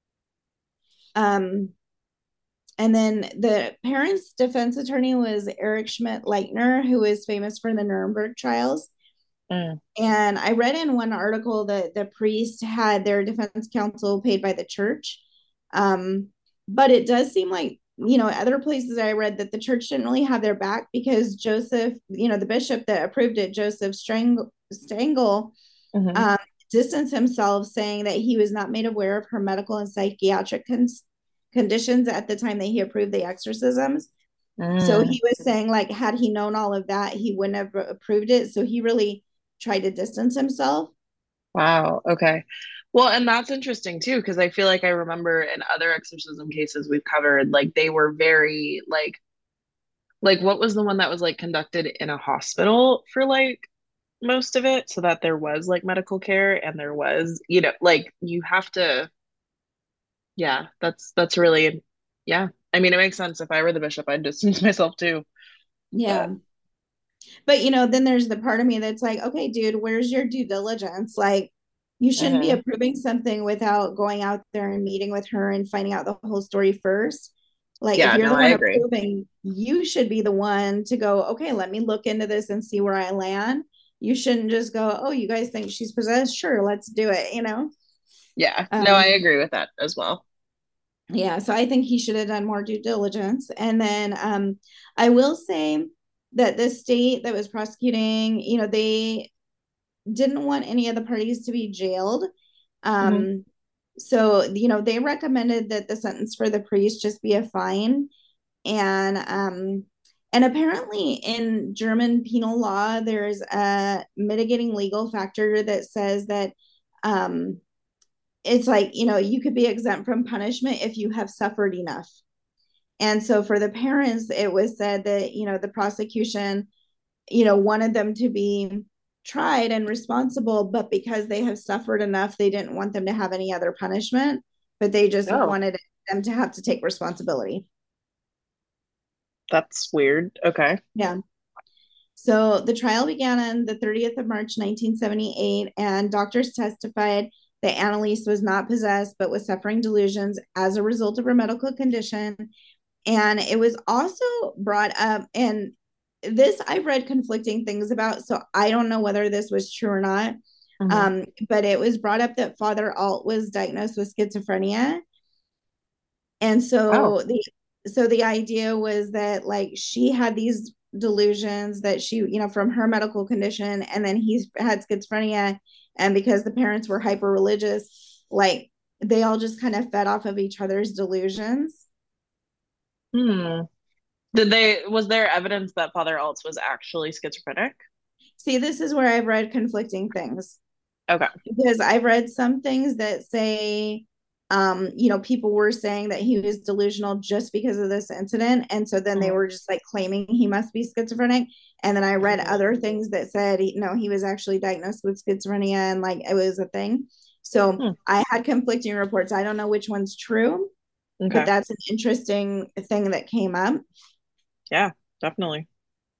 [SPEAKER 3] Um, and then the parents' defense attorney was Eric Schmidt Leitner, who is famous for the Nuremberg trials.
[SPEAKER 2] Mm.
[SPEAKER 3] And I read in one article that the priest had their defense counsel paid by the church. Um, but it does seem like, other places I read that the church didn't really have their back because Joseph, the bishop that approved it, Joseph Stangl,
[SPEAKER 2] Hmm.
[SPEAKER 3] um, distanced himself, saying that he was not made aware of her medical and psychiatric conditions at the time that he approved the exorcisms. So
[SPEAKER 2] Mm.
[SPEAKER 3] he was saying, like, had he known all of that, he wouldn't have approved it. So he really tried to distance himself.
[SPEAKER 2] Wow. Okay. Well, and that's interesting too, because I feel like I remember in other exorcism cases we've covered, like they were very like what was the one that was like conducted in a hospital for like most of it, so that there was like medical care and there was, like you have to, yeah, that's really, yeah. I mean, it makes sense. If I were the bishop, I'd distance myself too. But
[SPEAKER 3] Yeah. But, then there's the part of me that's like, okay, dude, where's your due diligence? Like, you shouldn't be
[SPEAKER 2] mhm.
[SPEAKER 3] approving something without going out there and meeting with her and finding out the whole story first. Like, if
[SPEAKER 2] Yeah,
[SPEAKER 3] you're
[SPEAKER 2] no,
[SPEAKER 3] the
[SPEAKER 2] I
[SPEAKER 3] one
[SPEAKER 2] agree.
[SPEAKER 3] approving, you should be the one to go, okay, let me look into this and see where I land. You shouldn't just go, oh, you guys think she's possessed? Sure, let's do it.
[SPEAKER 2] Yeah, no, I
[SPEAKER 3] Um,
[SPEAKER 2] agree with that as well.
[SPEAKER 3] yeah, so I think he should have done more due diligence. And then I will say that the state that was prosecuting, they didn't want any of the parties to be jailed.
[SPEAKER 2] Hmm.
[SPEAKER 3] Um, so, they recommended that the sentence for the priest just be a fine. And apparently in German penal law, there's a mitigating legal factor that says that um, it's like, you could be exempt from punishment if you have suffered enough. And so for the parents, it was said that, the prosecution, wanted them to be tried and responsible, but because they have suffered enough, they didn't want them to have any other punishment, but they just
[SPEAKER 2] Oh,
[SPEAKER 3] wanted them to have to take responsibility.
[SPEAKER 2] that's weird. Okay.
[SPEAKER 3] Yeah. So the trial began on the 30th of March, 1978, and doctors testified that Annalise was not possessed, but was suffering delusions as a result of her medical condition. And it was also brought up, and this I've read conflicting things about, so I don't know whether this was true or not.
[SPEAKER 2] Hmm.
[SPEAKER 3] But it was brought up that Father Alt was diagnosed with schizophrenia. And
[SPEAKER 2] Oh.
[SPEAKER 3] so the idea was that like she had these delusions that she, from her medical condition, and then he's had schizophrenia, and because the parents were hyper religious, like they all just kind of fed off of each other's delusions.
[SPEAKER 2] Hmm. Was there evidence that Father Altz was actually schizophrenic?
[SPEAKER 3] See, this is where I've read conflicting things
[SPEAKER 2] Okay.
[SPEAKER 3] because I've read some things that say, people were saying that he was delusional just because of this incident. And so then they
[SPEAKER 2] Mhm.
[SPEAKER 3] were just like claiming he must be schizophrenic. And then I read
[SPEAKER 2] Mhm.
[SPEAKER 3] other things that said, no, he was actually diagnosed with schizophrenia and like it was a thing. So
[SPEAKER 2] Hmm.
[SPEAKER 3] I had conflicting reports. I don't know which one's true, but
[SPEAKER 2] Okay.
[SPEAKER 3] that's an interesting thing that came up.
[SPEAKER 2] Yeah, definitely.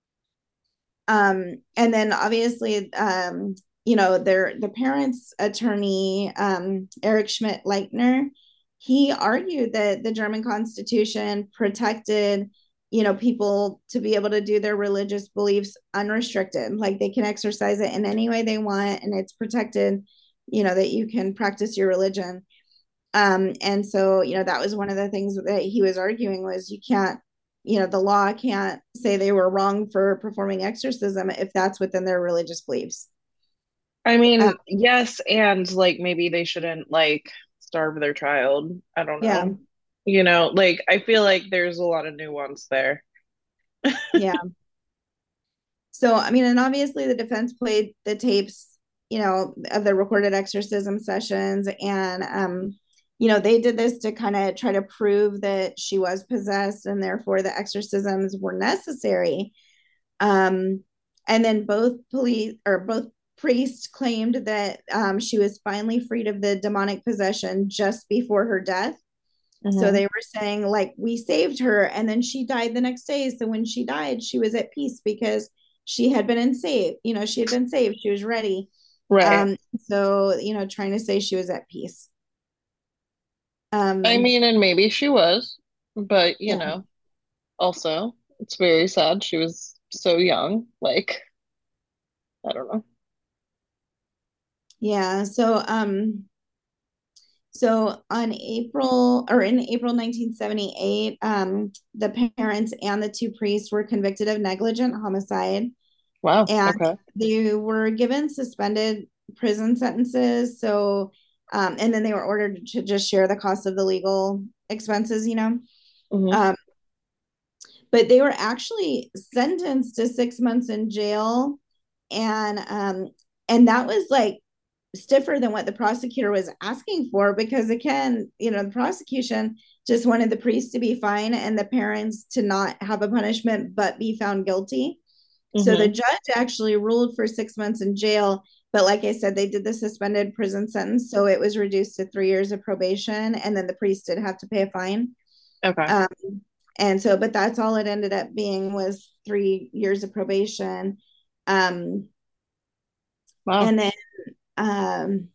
[SPEAKER 3] And then obviously, the parents' attorney, Eric Schmidt Leichner, he argued that the German Constitution protected, people to be able to do their religious beliefs unrestricted, like they can exercise it in any way they want, and it's protected, that you can practice your religion. And so, that was one of the things that he was arguing was you can't, the law can't say they were wrong for performing exorcism if that's within their religious beliefs.
[SPEAKER 2] I
[SPEAKER 3] Um,
[SPEAKER 2] mean, yes, and like maybe they shouldn't like starve their child. I don't
[SPEAKER 3] yeah,
[SPEAKER 2] know. Like I feel like there's a lot of nuance there.
[SPEAKER 3] yeah. So, I mean, and obviously the defense played the tapes, of the recorded exorcism sessions. And, they did this to kind of try to prove that she was possessed and therefore the exorcisms were necessary. And then both priests claimed that she was finally freed of the demonic possession just before her death. So they were saying, like, we saved her, and then she died the next day. So when she died, she was at peace because she had been saved. She had been saved. She was ready.
[SPEAKER 2] Right.
[SPEAKER 3] So, trying to say she was at peace.
[SPEAKER 2] I mean, and maybe she was, but
[SPEAKER 3] Yeah.
[SPEAKER 2] also it's very sad she was so young. Like, I don't know.
[SPEAKER 3] Yeah. So in April 1978, the parents and the two priests were convicted of negligent homicide,
[SPEAKER 2] Wow.
[SPEAKER 3] and
[SPEAKER 2] Okay.
[SPEAKER 3] they were given suspended prison sentences. So, and then they were ordered to just share the cost of the legal expenses.
[SPEAKER 2] hmm
[SPEAKER 3] Um, but they were actually sentenced to 6 months in jail, and that was like stiffer than what the prosecutor was asking for, because again, the prosecution just wanted the priest to be fine and the parents to not have a punishment but be found guilty. So the
[SPEAKER 2] hmm
[SPEAKER 3] judge actually ruled for 6 months in jail, but like I said, they did the suspended prison sentence, so it was reduced to 3 years of probation, and then the priest did have to pay a fine.
[SPEAKER 2] Okay.
[SPEAKER 3] um, and so, but that's all it ended up being, was 3 years of probation. um,
[SPEAKER 2] Wow.
[SPEAKER 3] and then um,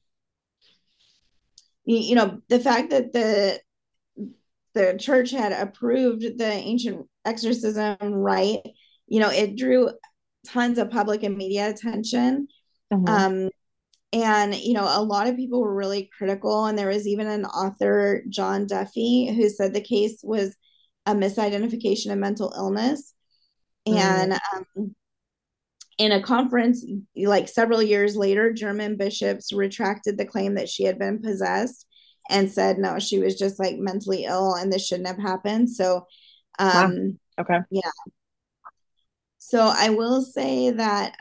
[SPEAKER 3] the fact that the church had approved the ancient exorcism rite, it drew tons of public and media attention.
[SPEAKER 2] hmm
[SPEAKER 3] Um, and, a lot of people were really critical. And there was even an author, John Duffy, who said the case was a misidentification of mental illness. And in a conference, like several years later, German bishops retracted the claim that she had been possessed and said, no, she was just like mentally ill and this shouldn't have happened. So,
[SPEAKER 2] Wow.
[SPEAKER 3] um,
[SPEAKER 2] Okay.
[SPEAKER 3] yeah. So I will say that,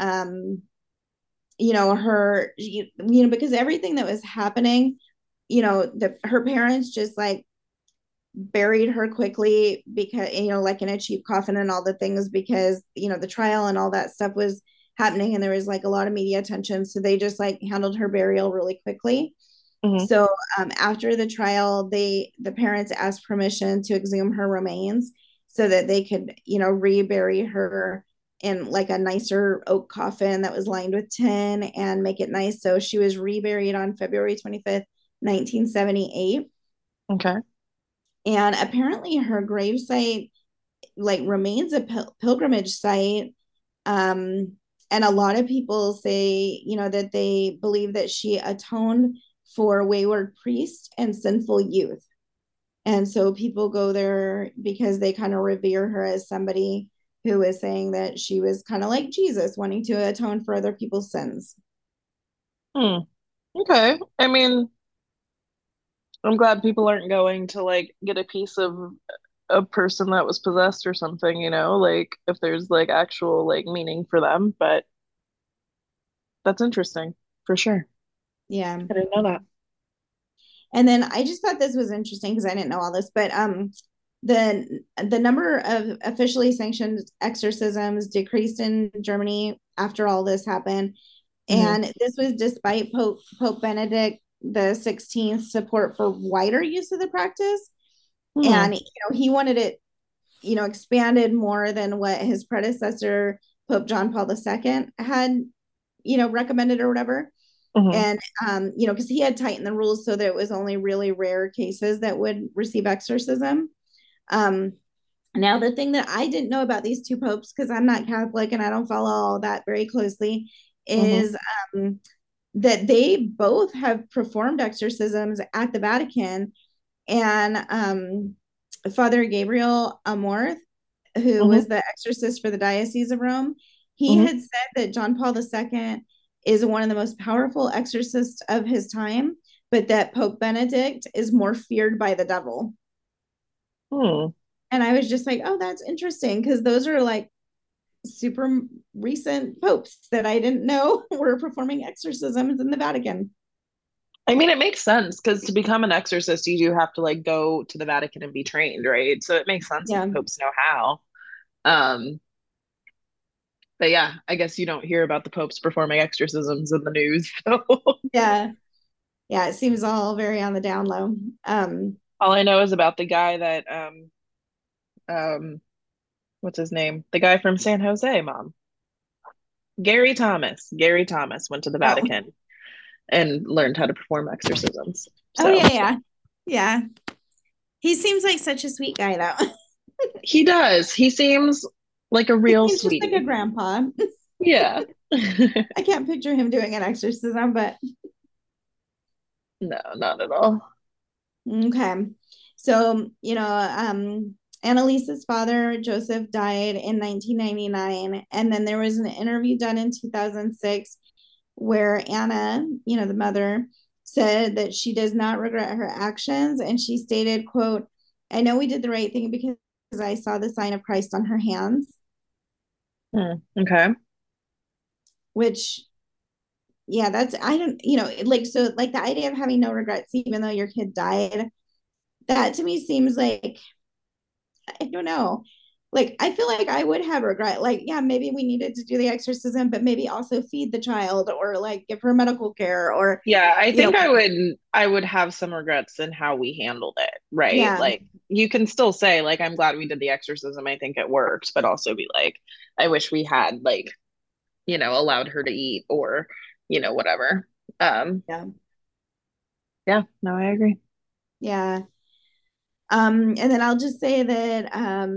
[SPEAKER 3] because everything that was happening, her parents just like buried her quickly, because, like in a cheap coffin and all the things, because, the trial and all that stuff was happening and there was like a lot of media attention. So they just like handled her burial really quickly.
[SPEAKER 2] hmm
[SPEAKER 3] So after the trial, the parents asked permission to exhume her remains so that they could, rebury her in like a nicer oak coffin that was lined with tin and make it nice. So she was reburied on February 25th, 1978.
[SPEAKER 2] Okay.
[SPEAKER 3] And apparently her gravesite like remains a pilgrimage site. Um, and a lot of people say, that they believe that she atoned for wayward priests and sinful youth. And so people go there because they kind of revere her as somebody who is saying that she was kind of like Jesus, wanting to atone for other people's sins.
[SPEAKER 2] Hmm. Okay. I mean, I'm glad people aren't going to like get a piece of a person that was possessed or something, like if there's like actual like meaning for them, but that's interesting for sure.
[SPEAKER 3] Yeah.
[SPEAKER 2] I didn't know that.
[SPEAKER 3] And then I just thought this was interesting because I didn't know all this, but the number of officially sanctioned exorcisms decreased in Germany after all this happened.
[SPEAKER 2] hmm
[SPEAKER 3] And this was despite Pope Benedict the 16th support for wider use of the practice.
[SPEAKER 2] Hmm.
[SPEAKER 3] And he wanted it, expanded more than what his predecessor, Pope John Paul II, had, recommended or whatever.
[SPEAKER 2] hmm
[SPEAKER 3] And because he had tightened the rules so that it was only really rare cases that would receive exorcism. um Now, the thing that I didn't know about these two popes, because I'm not Catholic and I don't follow all that very closely,
[SPEAKER 2] hmm
[SPEAKER 3] is that they both have performed exorcisms at the Vatican. And Father Gabriel Amorth, who
[SPEAKER 2] hmm
[SPEAKER 3] was the exorcist for the Diocese of Rome, he
[SPEAKER 2] hmm
[SPEAKER 3] had said that John Paul II is one of the most powerful exorcists of his time, but that Pope Benedict is more feared by the devil.
[SPEAKER 2] Hmm.
[SPEAKER 3] And I was just like, oh, that's interesting, because those are like super recent popes that I didn't know were performing exorcisms in the Vatican.
[SPEAKER 2] I mean, it makes sense because to become an exorcist, you do have to like go to the Vatican and be trained, right? So it makes sense that
[SPEAKER 3] Yeah.
[SPEAKER 2] the popes know how. Um, but yeah, I guess you don't hear about the popes performing exorcisms in the news. So
[SPEAKER 3] Yeah. Yeah. It seems all very on the down low.
[SPEAKER 2] all I know is about the guy that um what's his name? The guy from San Jose, mom. Gary Thomas. Gary Thomas went to the
[SPEAKER 3] Oh,
[SPEAKER 2] Vatican and learned how to perform exorcisms.
[SPEAKER 3] oh
[SPEAKER 2] So
[SPEAKER 3] yeah, yeah. Yeah. He seems like such a sweet guy though.
[SPEAKER 2] he does. He seems like a
[SPEAKER 3] He
[SPEAKER 2] real
[SPEAKER 3] seems just like a
[SPEAKER 2] sweetie.
[SPEAKER 3] grandpa.
[SPEAKER 2] Yeah.
[SPEAKER 3] I can't picture him doing an exorcism, but
[SPEAKER 2] No, not at all.
[SPEAKER 3] okay. So, Annalisa's father, Joseph, died in 1999. And then there was an interview done in 2006 where Anna, the mother, said that she does not regret her actions. And she stated, quote, I know we did the right thing because I saw the sign of Christ on her hands,
[SPEAKER 2] Okay.
[SPEAKER 3] which, yeah, that's, I don't, like, so like the idea of having no regrets, even though your kid died, that to me seems like, I don't know. Like, I feel like I would have regret. Like, yeah, maybe we needed to do the exorcism, but maybe also feed the child or like give her medical care or,
[SPEAKER 2] Yeah, I
[SPEAKER 3] you know,
[SPEAKER 2] think I would have some regrets in how we handled it, right?
[SPEAKER 3] yeah,
[SPEAKER 2] Like you can still say like I'm glad we did the exorcism. I think it worked, but also be like I wish we had like, allowed her to eat or, whatever. Um
[SPEAKER 3] yeah,
[SPEAKER 2] yeah, no, I agree.
[SPEAKER 3] yeah. And then I'll just say that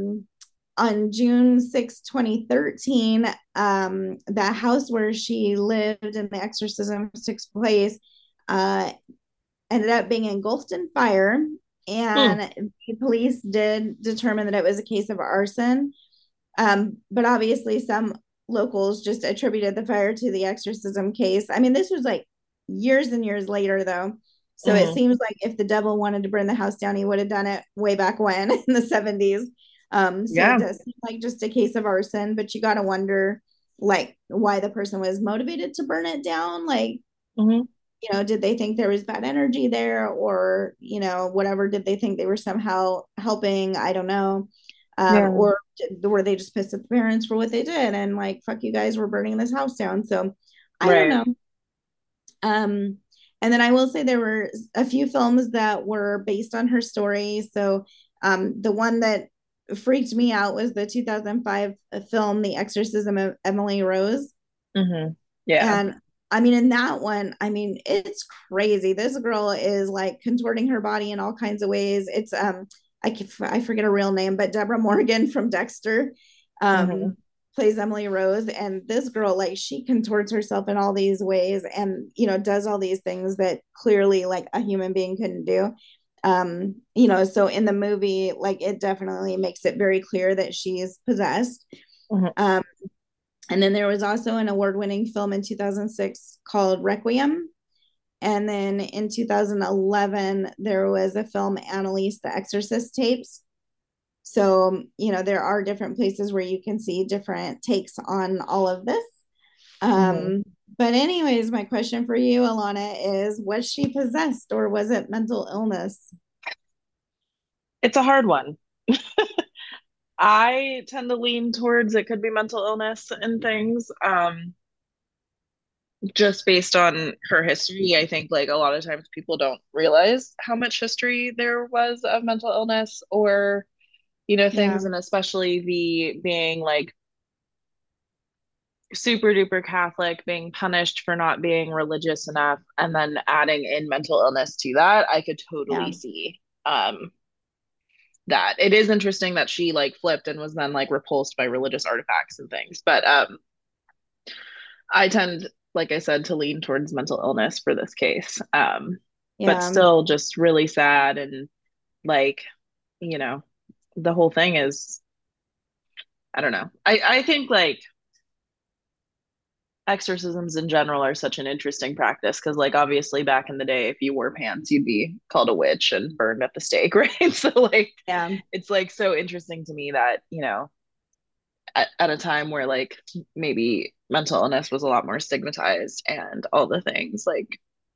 [SPEAKER 3] on June 6, 2013, the house where she lived and the exorcism took place uh, ended up being engulfed in fire.
[SPEAKER 2] Hmm.
[SPEAKER 3] And the police did determine that it was a case of arson. But obviously, some locals just attributed the fire to the exorcism case. I mean, this was like years and years later, though. So it
[SPEAKER 2] Hmm.
[SPEAKER 3] seems like if the devil wanted to burn the house down, he would have done it way back when in the 70s. So it
[SPEAKER 2] Yeah.
[SPEAKER 3] does seem like just a case of arson, but you got to wonder like why the person was motivated to burn it down. Like,
[SPEAKER 2] Hmm.
[SPEAKER 3] did they think there was bad energy there or, whatever? Did they think they were somehow helping? I don't know.
[SPEAKER 2] Yeah.
[SPEAKER 3] Or were they just pissed at the parents for what they did and like, fuck you guys, we're burning this house down. So I don't
[SPEAKER 2] Right.
[SPEAKER 3] know. Um, and then I will say there were a few films that were based on her story. So the one that freaked me out was the 2005 film, The Exorcism of Emily Rose.
[SPEAKER 2] Hmm. Yeah.
[SPEAKER 3] And I mean, in that one, I mean, it's crazy. This girl is like contorting her body in all kinds of ways. It's I forget her real name, but Deborah Morgan from Dexter
[SPEAKER 2] Hmm.
[SPEAKER 3] um plays Emily Rose, and this girl like she contorts herself in all these ways, and does all these things that clearly like a human being couldn't do. So in the movie, like it definitely makes it very clear that she is possessed.
[SPEAKER 2] Hmm.
[SPEAKER 3] Um, and then there was also an award winning film in 2006 called Requiem. And then in 2011, there was a film, Annalise, the Exorcist tapes. So, there are different places where you can see different takes on all of this.
[SPEAKER 2] Hmm.
[SPEAKER 3] But, anyways, my question for you, Alana, is was she possessed or was it mental illness?
[SPEAKER 2] It's a hard one. I tend to lean towards it could be mental illness and things. Just based on her history, I think like a lot of times people don't realize how much history there was of mental illness or,
[SPEAKER 3] Yeah.
[SPEAKER 2] things, and especially the being like super duper Catholic, being punished for not being religious enough, and then adding in mental illness to that, I could
[SPEAKER 3] Yeah.
[SPEAKER 2] totally see that. It is interesting that she like flipped and was then like repulsed by religious artifacts and things. But I tend, like I said, to lean towards mental illness for this case. But
[SPEAKER 3] Yeah.
[SPEAKER 2] still just really sad and like, you know, the whole thing is, I don't know. I think like exorcisms in general are such an interesting practice because like obviously back in the day if you wore pants you'd be called a witch and burned at the stake, right? So like
[SPEAKER 3] Yeah.
[SPEAKER 2] it's like so interesting to me that, at a time where like maybe mental illness was a lot more stigmatized and all the things like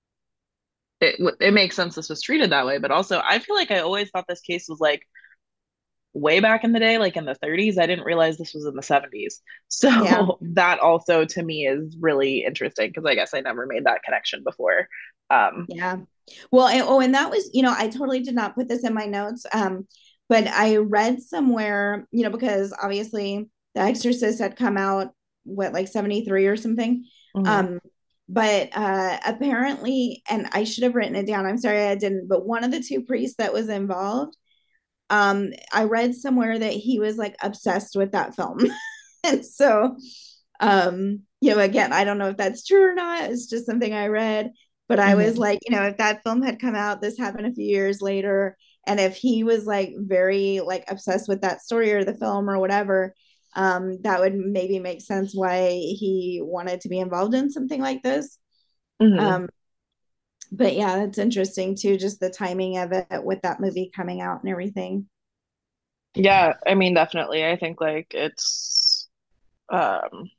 [SPEAKER 2] it makes sense this was treated that way, but also I feel like I always thought this case was like way back in the day, like in the 30s. I didn't realize this was in the 70s.
[SPEAKER 3] Yeah.
[SPEAKER 2] So that also to me is really interesting because I guess I never made that connection before.
[SPEAKER 3] Yeah. Well, and that was, I totally did not put this in my notes. But I read somewhere, because obviously The Exorcist had come out, what, like 73 or something.
[SPEAKER 2] mhm,
[SPEAKER 3] Um, but apparently, and I should have written it down. I'm sorry I didn't, but one of the two priests that was involved, I read somewhere that he was like obsessed with that film. And so, again, I don't know if that's true or not. It's just something I read, but I was
[SPEAKER 2] mhm,
[SPEAKER 3] like, if that film had come out, this happened a few years later, and if he was like very like obsessed with that story or the film or whatever, that would maybe make sense why he wanted to be involved in something like this.
[SPEAKER 2] mhm.
[SPEAKER 3] Um, but yeah, that's interesting too, just the timing of it with that movie coming out and everything.
[SPEAKER 2] Yeah, I mean, definitely. I think like it's um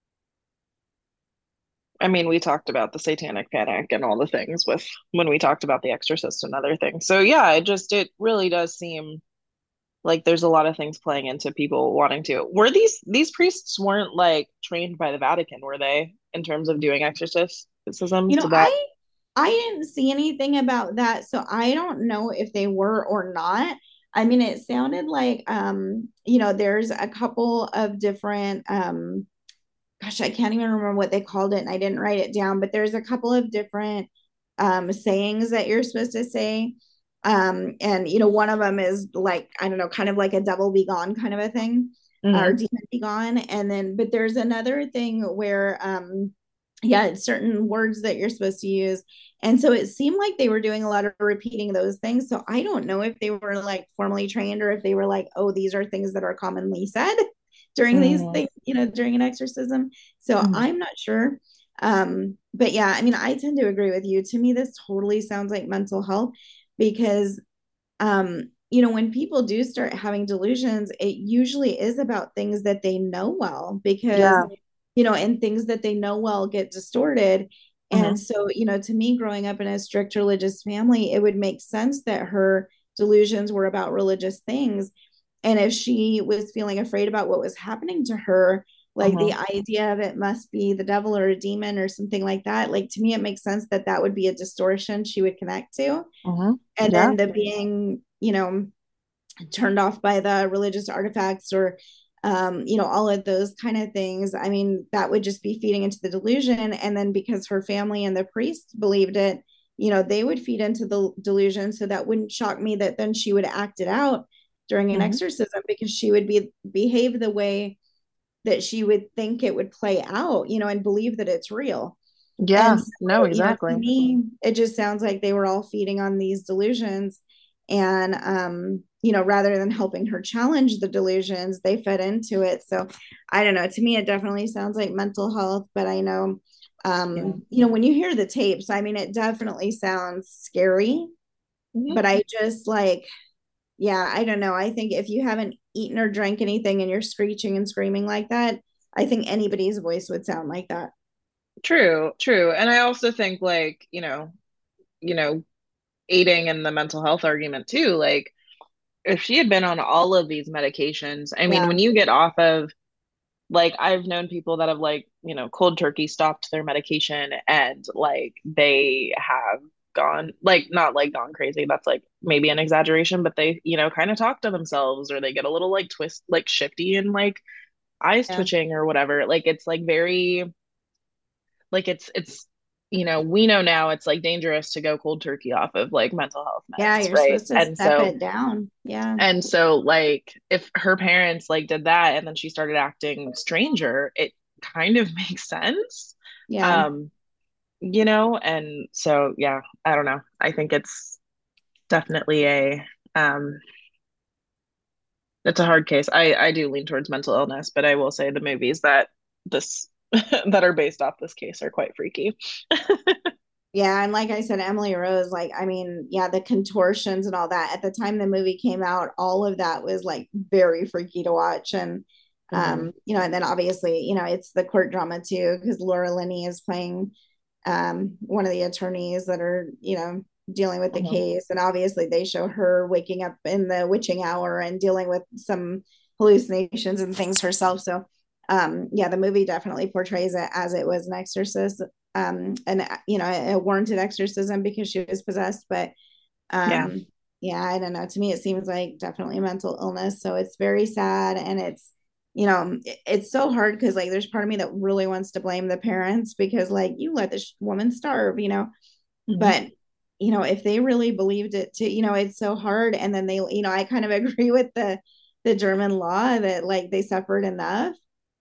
[SPEAKER 2] I mean, we talked about the satanic panic and all the things with when we talked about The Exorcist and other things. So yeah, it really does seem like there's a lot of things playing into people wanting to. Were these priests weren't like trained by the Vatican, were they, in terms of doing exorcisms? Did that?
[SPEAKER 3] I didn't see anything about that, so I don't know if they were or not. I mean, it sounded like there's a couple of different gosh, I can't even remember what they called it and I didn't write it down, but there's a couple of different sayings that you're supposed to say. And one of them is like, I don't know, kind of like a devil be gone kind of a thing, or
[SPEAKER 2] Hmm.
[SPEAKER 3] demon be gone. And then, but there's another thing where, yeah, it's certain words that you're supposed to use. And so it seemed like they were doing a lot of repeating those things. So I don't know if they were like formally trained or if they were like, oh, these are things that are commonly said during these
[SPEAKER 2] Hmm.
[SPEAKER 3] things, during an exorcism. So
[SPEAKER 2] Hmm.
[SPEAKER 3] I'm not sure. But yeah, I mean, I tend to agree with you. To me, this totally sounds like mental health because, when people do start having delusions, it usually is about things that they know well because,
[SPEAKER 2] Yeah.
[SPEAKER 3] and things that they know well get distorted.
[SPEAKER 2] Hmm.
[SPEAKER 3] And so, to me, growing up in a strict religious family, it would make sense that her delusions were about religious things. And if she was feeling afraid about what was happening to her, like
[SPEAKER 2] Hmm.
[SPEAKER 3] the idea of it must be the devil or a demon or something like that, like to me, it makes sense that that would be a distortion she would connect to.
[SPEAKER 2] Hmm.
[SPEAKER 3] And
[SPEAKER 2] Yeah.
[SPEAKER 3] then the being, turned off by the religious artifacts or, all of those kind of things. I mean, that would just be feeding into the delusion. And then because her family and the priest believed it, they would feed into the delusion. So that wouldn't shock me that then she would act it out during an
[SPEAKER 2] Hmm.
[SPEAKER 3] exorcism because she would behave the way that she would think it would play out, and believe that it's real. And
[SPEAKER 2] Yeah.
[SPEAKER 3] so,
[SPEAKER 2] No,
[SPEAKER 3] to
[SPEAKER 2] exactly.
[SPEAKER 3] me, it just sounds like they were all feeding on these delusions. And, rather than helping her challenge the delusions, they fed into it. So I don't know. To me, it definitely sounds like mental health, but I know,
[SPEAKER 2] Yeah.
[SPEAKER 3] when you hear the tapes, I mean, it definitely sounds scary,
[SPEAKER 2] Hmm.
[SPEAKER 3] but I just like, yeah, I don't know. I think if you haven't eaten or drank anything and you're screeching and screaming like that, I think anybody's voice would sound like that.
[SPEAKER 2] True, true. And I also think like, you know, aiding in the mental health argument too, like if she had been on all of these medications, I mean,
[SPEAKER 3] Yeah.
[SPEAKER 2] when you get off of like I've known people that have like, cold turkey stopped their medication and like they have gone like not like gone crazy. That's like maybe an exaggeration, but they, kind of talk to themselves or they get a little like twist like shifty and like eyes
[SPEAKER 3] Yeah.
[SPEAKER 2] twitching or whatever. Like it's like very like it's we know now it's like dangerous to go cold turkey off of like mental health
[SPEAKER 3] Yeah.
[SPEAKER 2] meds,
[SPEAKER 3] You're
[SPEAKER 2] right?
[SPEAKER 3] supposed to step it down. Yeah.
[SPEAKER 2] And so like if her parents like did that and then she started acting stranger, it kind of makes sense.
[SPEAKER 3] Yeah.
[SPEAKER 2] Um, and so yeah, I don't know. I think it's definitely um it's a hard case. I do lean towards mental illness, but I will say the movies that this that are based off this case are quite freaky.
[SPEAKER 3] Yeah. And like I said, Emily Rose, like, I mean, yeah, the contortions and all that at the time the movie came out, all of that was like very freaky to watch. And, And then obviously, it's the court drama too, because Laura Linney is playing one of the attorneys that are, dealing with the case. And obviously they show her waking up in the witching hour and dealing with some hallucinations and things herself. So yeah, the movie definitely portrays it as it was an exorcist, and a warranted exorcism because she was possessed. But yeah, I don't know. To me, it seems like definitely a mental illness. So it's very sad, and it's so hard because like there's part of me that really wants to blame the parents because like you let this woman starve, but if they really believed it too, it's so hard. And then they, I kind of agree with the German law that like they suffered enough.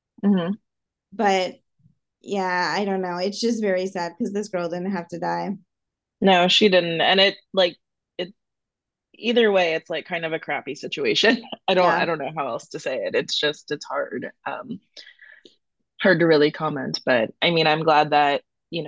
[SPEAKER 3] But yeah, I don't know. It's just very sad because this girl didn't have to die.
[SPEAKER 2] No, she didn't. And it either way, it's like kind of a crappy situation. I don't know how else to say it. It's hard. Hard to really comment, but I mean, I'm glad that,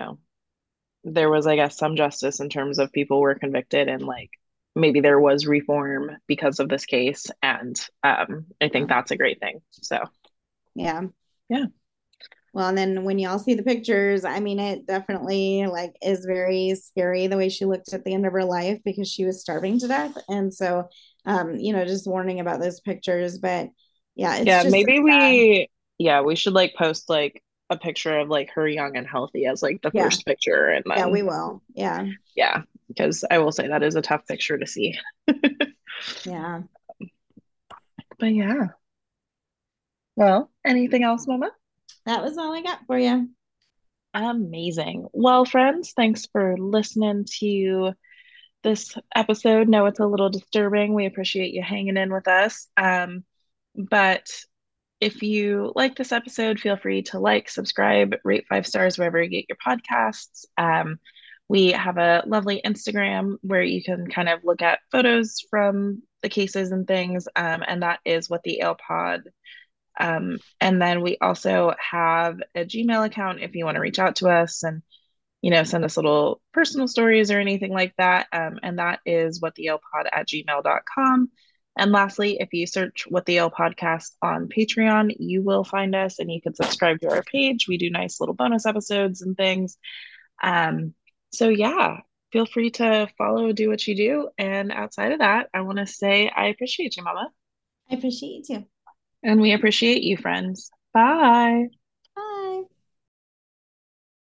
[SPEAKER 2] there was, I guess, some justice in terms of people were convicted and like maybe there was reform because of this case. And I think that's a great thing. So
[SPEAKER 3] yeah.
[SPEAKER 2] Yeah.
[SPEAKER 3] Well, and then when y'all see the pictures, I mean, it definitely like is very scary the way she looked at the end of her life because she was starving to death. And so, just warning about those pictures. But yeah, it's just
[SPEAKER 2] maybe we should like post like a picture of like her young and healthy as like the first picture, and then
[SPEAKER 3] we will.
[SPEAKER 2] Yeah, because I will say that is a tough picture to see.
[SPEAKER 3] Yeah.
[SPEAKER 2] But yeah. Well, anything else, Mama?
[SPEAKER 3] That was all I got for you.
[SPEAKER 2] Amazing. Well, friends, thanks for listening to this episode. No, it's a little disturbing. We appreciate you hanging in with us. But if you like this episode, feel free to like, subscribe, rate 5 stars wherever you get your podcasts. We have a lovely Instagram where you can kind of look at photos from the cases and things, and that is What the Ale Pod. And then we also have a Gmail account if you want to reach out to us and send us little personal stories or anything like that. And that is whatthealepod@gmail.com. And lastly, if you search What the Ale Podcast on Patreon, you will find us and you can subscribe to our page. We do nice little bonus episodes and things. So yeah, feel free to follow, do what you do. And outside of that, I want to say I appreciate you, Mama.
[SPEAKER 3] I appreciate you too.
[SPEAKER 2] And we appreciate you, friends. Bye.